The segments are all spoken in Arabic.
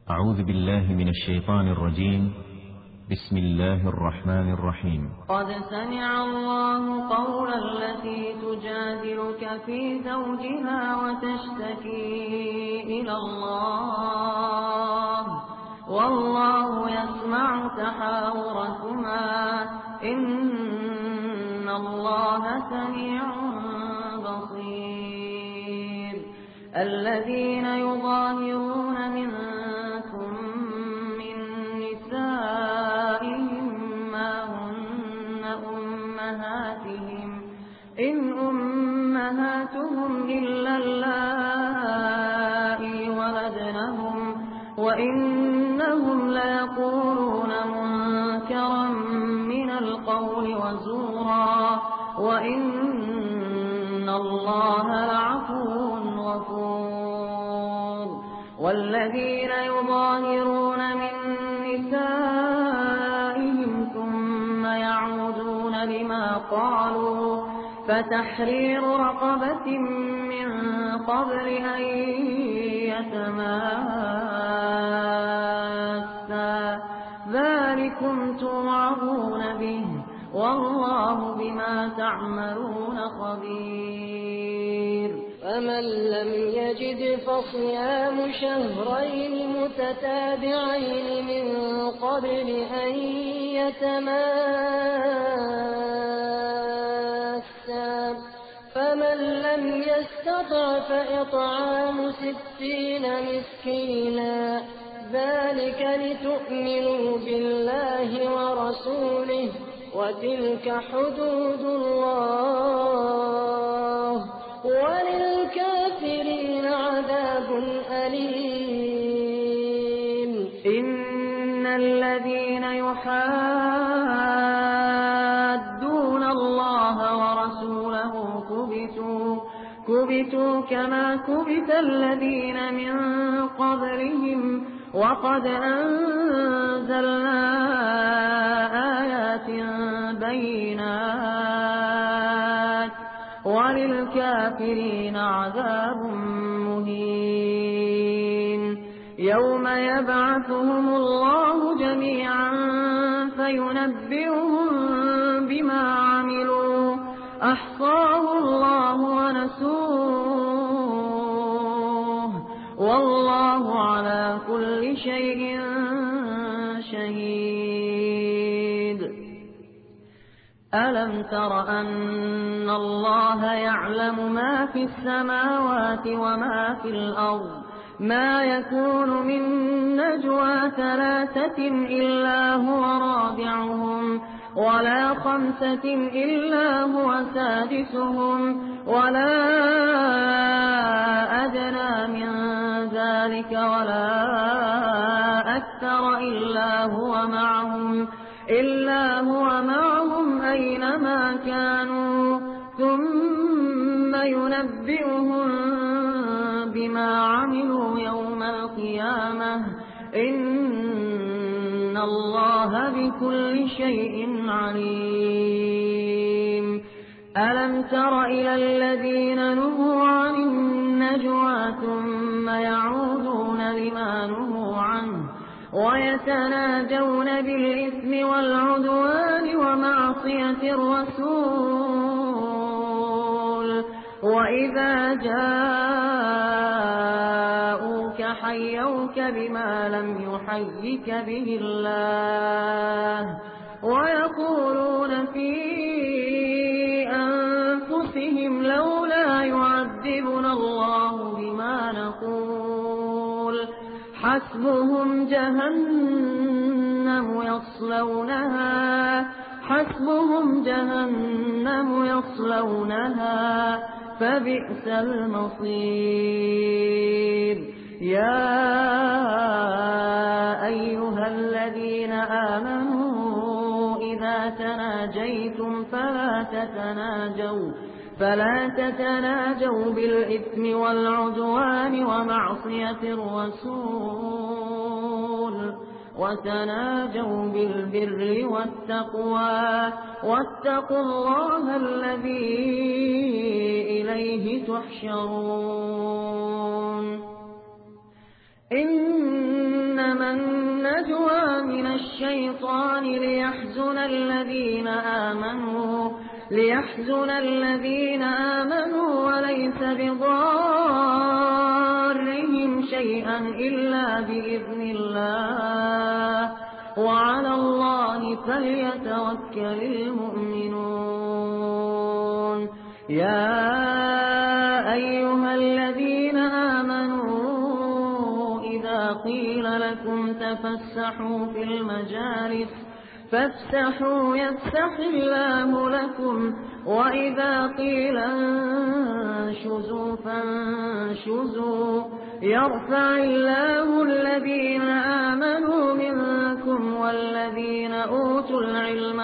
أعوذ بالله من الشيطان الرجيم. بسم الله الرحمن الرحيم. قد سمع الله قول التي تجادلك في زوجها وتشتكي إلى الله والله يسمع تحاوركما إن الله سميع بصير. الذين يظاهرون منكم من نسائهم ما هن أمهاتهم إن أمهاتهم إلا اللائي ولدنهم وإنهم ليقولون منكرا من القول وزورا وإن الله لعفو غفور. والذين يظاهرون من نسائهم ثم يعودون لما قالوا فتحرير رقبة من قبل أن يتماسا ذلكم توعظون به والله بما تعملون خبير. فمن لم يجد فصيام شهرين متتابعين من قبل أن يتماسا فمن لم يستطع فإطعام 60 مسكينا ذلك لتؤمنوا بالله ورسوله وتلك حدود الله وللكافرين عذاب أليم. إن الذين يحادون الله ورسوله كبتوا كما كبت الذين من قبلهم وقد أنزلنا آيات بينات وللكافرين عذاب مهين. يوم يبعثهم الله جميعا فينبئهم بما عملوا أحصاه الله ونسوه والله على كل شيء شهيد. ألم تر أن الله يعلم ما في السماوات وما في الأرض ما يكون من نجوى 3 إلا هو رابعهم ولا 5 إلا هو سادسهم ولا أدنى من ذلك ولا أكثر إلا هو معهم أينما كانوا ثم ينبئهم بما عملوا يوم القيامة إن الله بكل شيء عليم. ألم تر إلى الذين نهوا عن النجوى ثم يعودون لما نهوا عنه ويتناجون بالإثم والعدوان ومعصية الرسول وإذا جاءوك حيوك بما لم يحيك به الله ويقولون في أنفسهم لولا يعذبنا الله بما نقول حسبهم جهنم يصلونها فبئس المصير. يا أيها الذين آمنوا إذا تناجيتم فلا تتناجوا بالإثم والعدوان ومعصية الرسول وتناجوا بالبر والتقوى واتقوا الله الذي إليه تحشرون. الشيطان ليحزن الذين آمنوا وليس بضارهم شيئا إلا بإذن الله وعلى الله فليتوكل المؤمنون. يا أيها الذين آمنوا إذا قيل لكم تفسحوا في المجالس فافسحوا يفسح الله لكم وإذا قيل انشزوا فانشزوا يرفع الله الذين آمنوا منكم والذين أوتوا العلم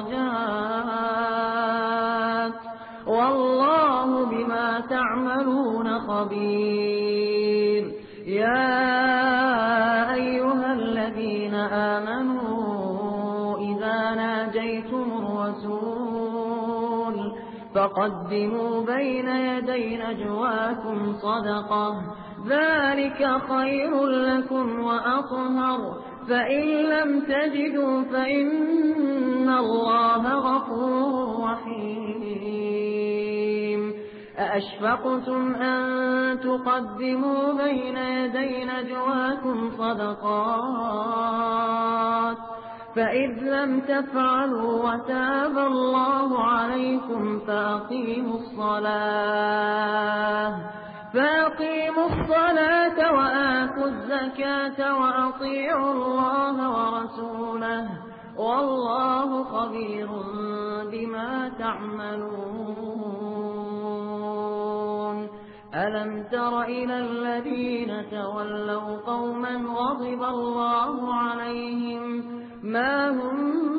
درجات والله بما تعملون خبير. يا أيها الذين آمنوا إذا ناجيتم الرسول فقدموا بين يدي نجواكم صدقة ذلك خير لكم وأطهر فإن لم تجدوا فإن الله غفور رحيم. أأشفقتم أن تقدموا بين يدي نجواكم صدقات فإذ لم تفعلوا وتاب الله عليكم فأقيموا الصلاة وآتوا الزكاة وأطيعوا الله ورسوله والله خبير بما تعملون. ألم تر إلى الذين تولوا قوما غضب الله عليهم ما هم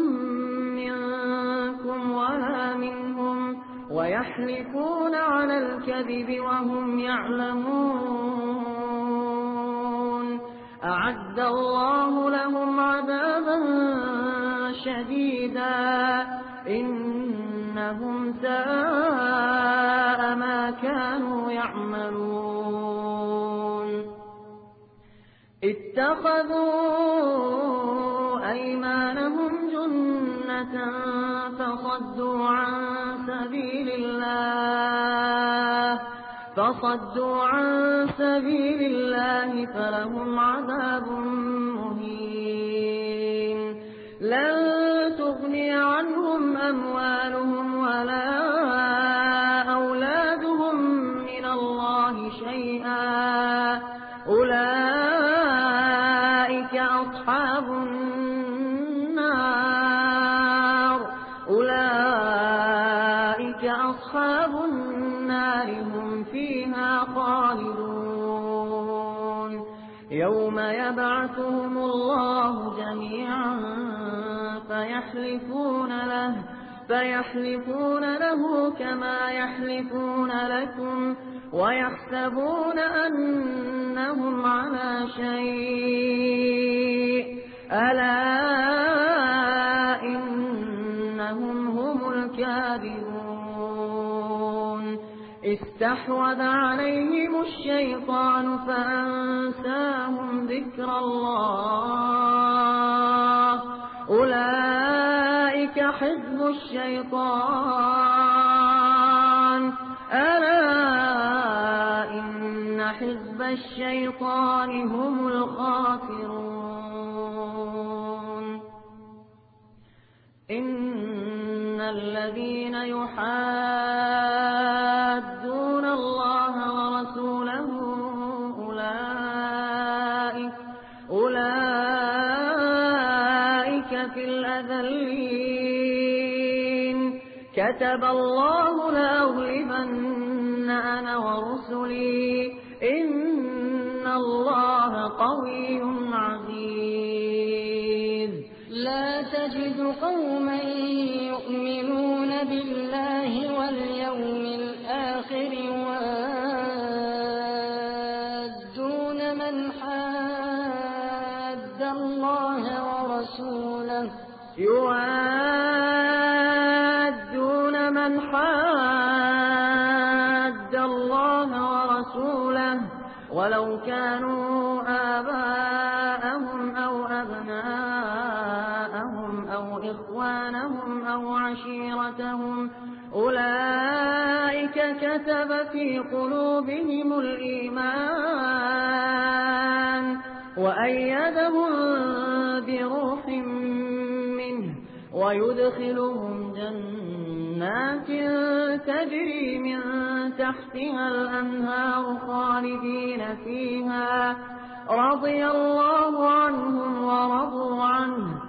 منكم ولا منهم ويحلفون على الكذب وهم يعلمون أعد الله لهم عذابا شديدا إنهم ساء ما كانوا يعملون. اتخذوا أيمانهم جنة فصدوا عن سبيل الله فلهم عذاب مهين. لن تغني عنهم أموالهم ولا أولادهم من الله شيئا أولئك أصحاب النار هم فيها خالدون. يوم يبعثهم الله جميعا فيحلفون له كما يحلفون لكم ويحسبون أنهم على شيء ألا إنهم هم الكاذبون. استحوذ عليهم الشيطان فأنساهم ذكر الله أولئك حزب الشيطان ألا إن حزب الشيطان هم الخاسرون. إن الذين يحادون الله ورسوله أولئك في الأذلين. كتب الله لأغلبن أنا ورسلي إن الله قوي عزيز. لا تجد قوما يؤمنون بالله واليوم الآخر يوادون من حاد الله ورسوله ولو كانوا آباءهم أو أبناءهم أو إخوانهم أو عشيرتهم أولئك كتب في قلوبهم الإيمان وأيدهم بروح منه ويدخلهم جنات تجري من تحتها الأنهار خالدين فيها رضي الله عنهم ورضوا عنه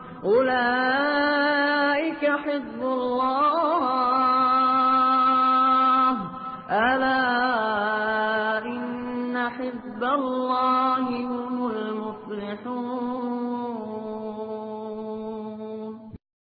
أولئك حزب الله ألا إن حزب الله